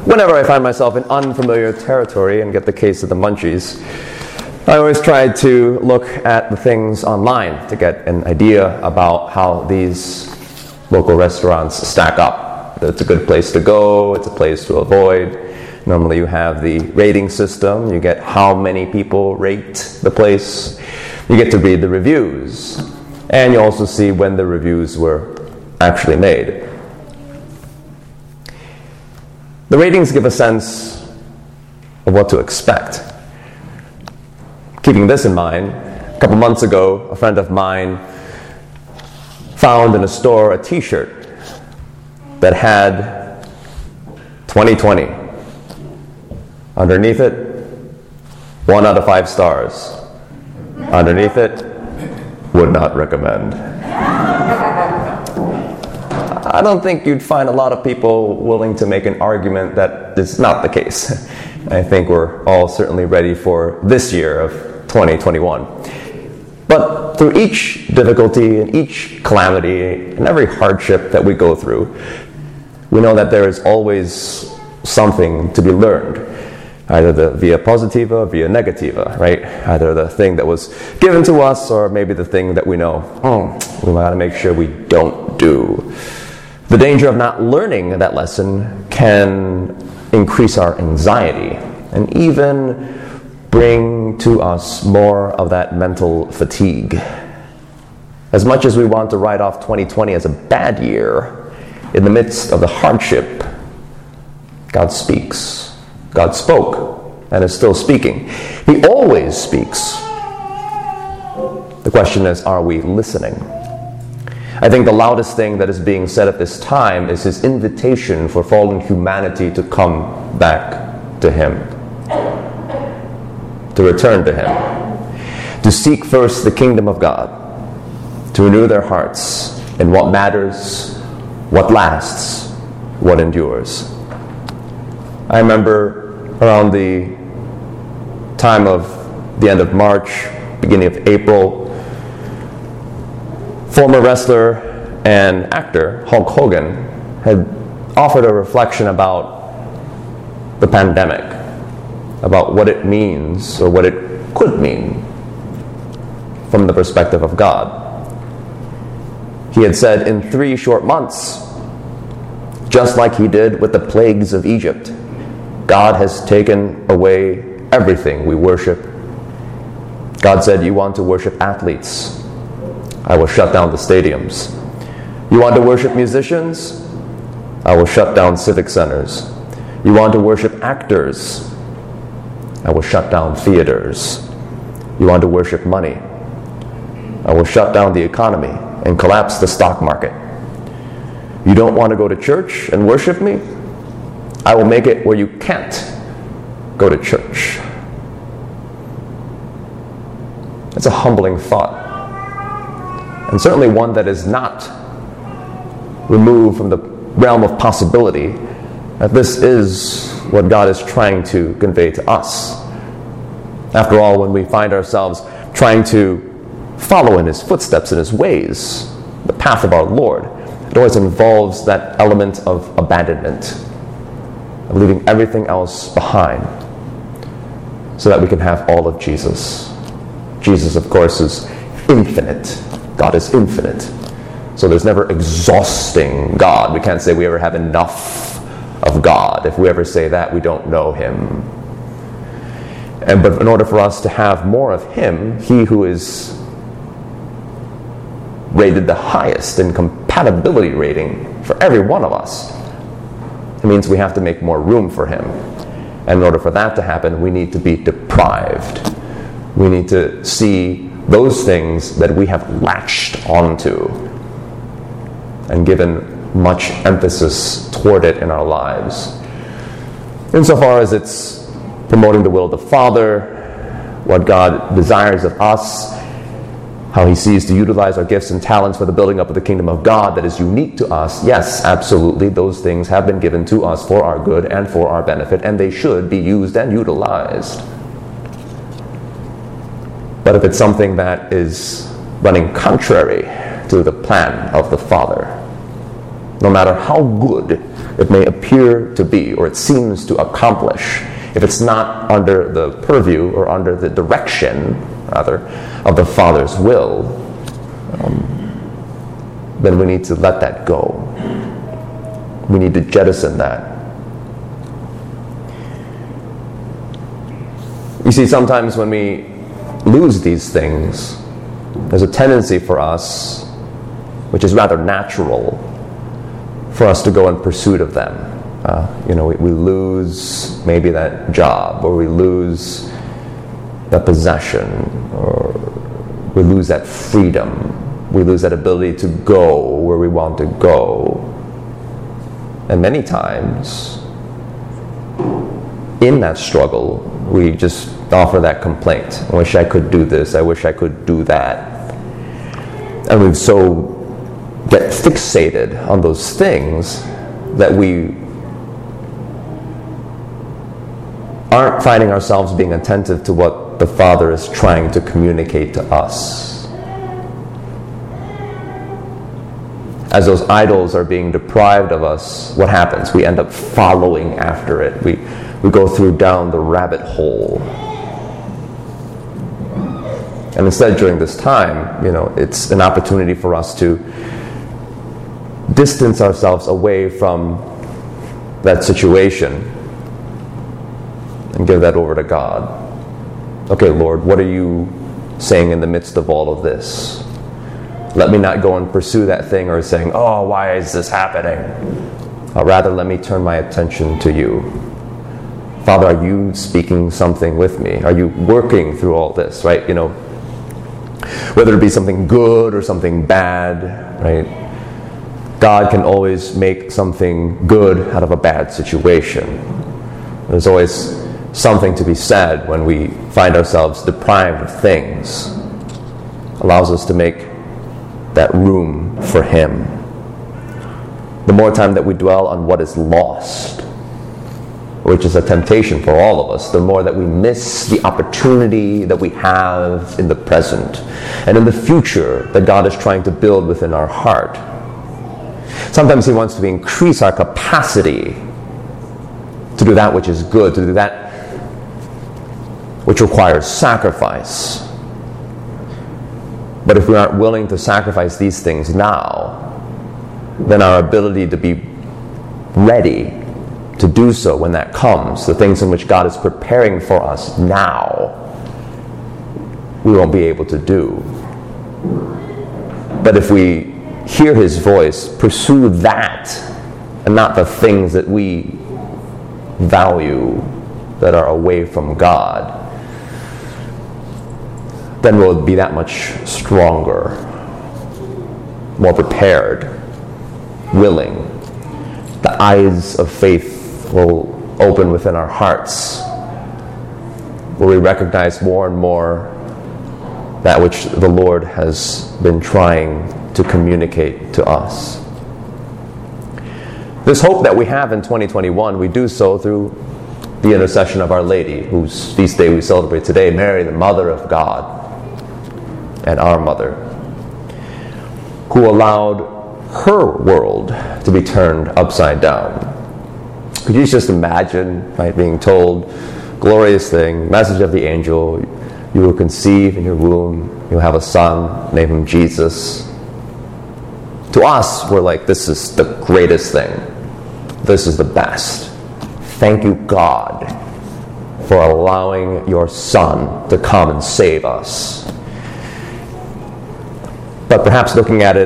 whenever I find myself in unfamiliar territory and get the case of the munchies, I always try to look at the things online to get an idea about how these local restaurants stack up. It's a good place to go, it's a place to avoid. Normally you have the rating system, you get how many people rate the place, you get to read the reviews, and you also see when the reviews were actually made. The ratings give a sense of what to expect. Keeping this in mind, a couple months ago, a friend of mine found in a store a t-shirt that had 2020. Underneath it, 1 out of 5 stars. Underneath it, would not recommend. I don't think you'd find a lot of people willing to make an argument that it's not the case. I think we're all certainly ready for this year of 2021. But through each difficulty and each calamity and every hardship that we go through, we know that there is always something to be learned. Either the via positiva or via negativa, right? Either the thing that was given to us or maybe the thing that we know, we got to make sure we don't do. The danger of not learning that lesson can increase our anxiety and even bring to us more of that mental fatigue. As much as we want to write off 2020 as a bad year, in the midst of the hardship, God speaks. God spoke and is still speaking. He always speaks. The question is, are we listening? I think the loudest thing that is being said at this time is his invitation for fallen humanity to come back to him, to return to him, to seek first the kingdom of God, to renew their hearts in what matters, what lasts, what endures. I remember around the time of the end of March, beginning of April, former wrestler and actor Hulk Hogan had offered a reflection about the pandemic, about what it means or what it could mean from the perspective of God. He had said, in 3 short months, just like he did with the plagues of Egypt, God has taken away everything we worship. God said, you want to worship athletes? I will shut down the stadiums. You want to worship musicians? I will shut down civic centers. You want to worship actors? I will shut down theaters. You want to worship money? I will shut down the economy and collapse the stock market. You don't want to go to church and worship me? I will make it where you can't go to church. It's a humbling thought. And certainly one that is not removed from the realm of possibility, that this is what God is trying to convey to us. After all, when we find ourselves trying to follow in his footsteps, in his ways, the path of our Lord, it always involves that element of abandonment, of leaving everything else behind, so that we can have all of Jesus. Jesus, of course, is infinite. God is infinite. So there's never exhausting God. We can't say we ever have enough of God. If we ever say that, we don't know him. But in order for us to have more of him, he who is rated the highest in compatibility rating for every one of us, it means we have to make more room for him. And in order for that to happen, we need to be deprived. We need to see those things that we have latched onto and given much emphasis toward it in our lives. Insofar as it's promoting the will of the Father, what God desires of us, how he sees to utilize our gifts and talents for the building up of the kingdom of God that is unique to us, yes, absolutely, those things have been given to us for our good and for our benefit, and they should be used and utilized. But if it's something that is running contrary to the plan of the Father, no matter how good it may appear to be, or it seems to accomplish, if it's not under the purview or under the direction, rather, of the Father's will, then we need to let that go. We need to jettison that. You see, sometimes when we lose these things, there's a tendency for us, which is rather natural, for us to go in pursuit of them. We lose maybe that job, or we lose that possession, or we lose that freedom. We lose that ability to go where we want to go. And many times, in that struggle, we just offer that complaint. I wish I could do this. I wish I could do that. And we so get fixated on those things that we aren't finding ourselves being attentive to what the Father is trying to communicate to us. As those idols are being deprived of us, what happens? We end up following after it. We go down the rabbit hole. And instead, during this time, it's an opportunity for us to distance ourselves away from that situation and give that over to God. Okay, Lord, what are you saying in the midst of all of this? Let me not go and pursue that thing or saying, oh, why is this happening? Rather, let me turn my attention to you. Father, are you speaking something with me? Are you working through all this, right? Whether it be something good or something bad, right? God can always make something good out of a bad situation. There's always something to be said when we find ourselves deprived of things. Allows us to make that room for Him. The more time that we dwell on what is lost, which is a temptation for all of us, the more that we miss the opportunity that we have in the present and in the future that God is trying to build within our heart. Sometimes He wants to increase our capacity to do that which is good, to do that which requires sacrifice. But if we aren't willing to sacrifice these things now, then our ability to be ready to do so when that comes, the things in which God is preparing for us now, we won't be able to do. But if we hear His voice, pursue that, and not the things that we value that are away from God, then we'll be that much stronger, more prepared, willing. The eyes of faith will open within our hearts, where we recognize more and more that which the Lord has been trying to communicate to us. This hope that we have in 2021, we do so through the intercession of Our Lady, whose feast day we celebrate today, Mary, the Mother of God, and our Mother, who allowed her world to be turned upside down. Could you just imagine, right, being told, glorious thing, message of the angel, you will conceive in your womb, you'll have a son, name him Jesus. To us, we're like, this is the greatest thing. This is the best. Thank you, God, for allowing your Son to come and save us. But perhaps looking at it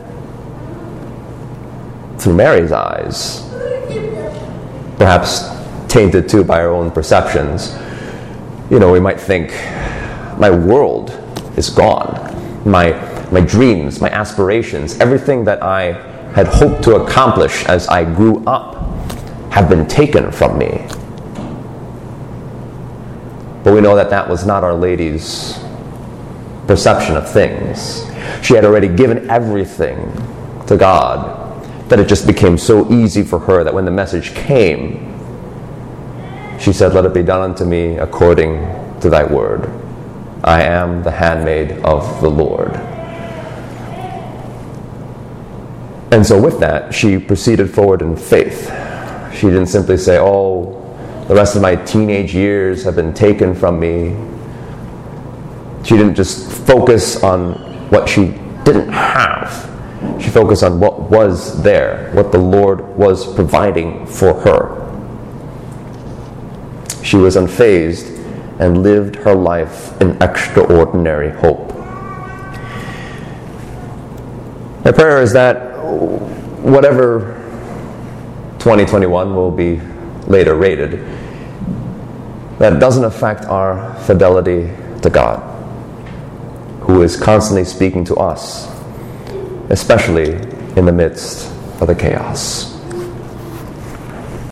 through Mary's eyes, perhaps tainted too by our own perceptions, we might think, my world is gone. My dreams, my aspirations, everything that I had hoped to accomplish as I grew up have been taken from me. But we know that that was not Our Lady's perception of things. She had already given everything to God, that it just became so easy for her that when the message came, she said, let it be done unto me according to thy word. I am the handmaid of the Lord. And so with that, she proceeded forward in faith. She didn't simply say, oh, the rest of my teenage years have been taken from me. She didn't just focus on what she didn't have. She focused on what was there, what the Lord was providing for her. She was unfazed and lived her life in extraordinary hope. My prayer is that whatever 2021 will be later rated, that it doesn't affect our fidelity to God, who is constantly speaking to us, especially in the midst of the chaos.